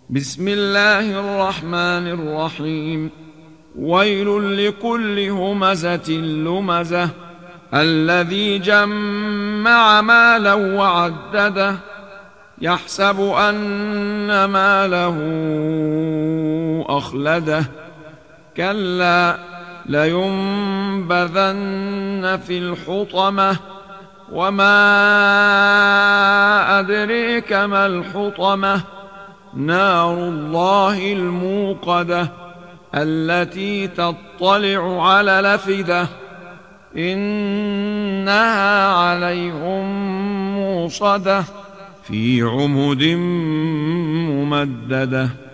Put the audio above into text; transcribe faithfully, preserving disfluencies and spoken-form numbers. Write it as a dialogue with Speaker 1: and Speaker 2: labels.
Speaker 1: بسم الله الرحمن الرحيم. ويل لكل همزة لمزة الذي جمع مالا وعدده يحسب أن ماله أخلده كلا لينبذن في الحطمة وما أدريك ما الحطمة نار الله الموقدة التي تطلع على الأفئدة إنها عليهم موصدة في عمد ممددة.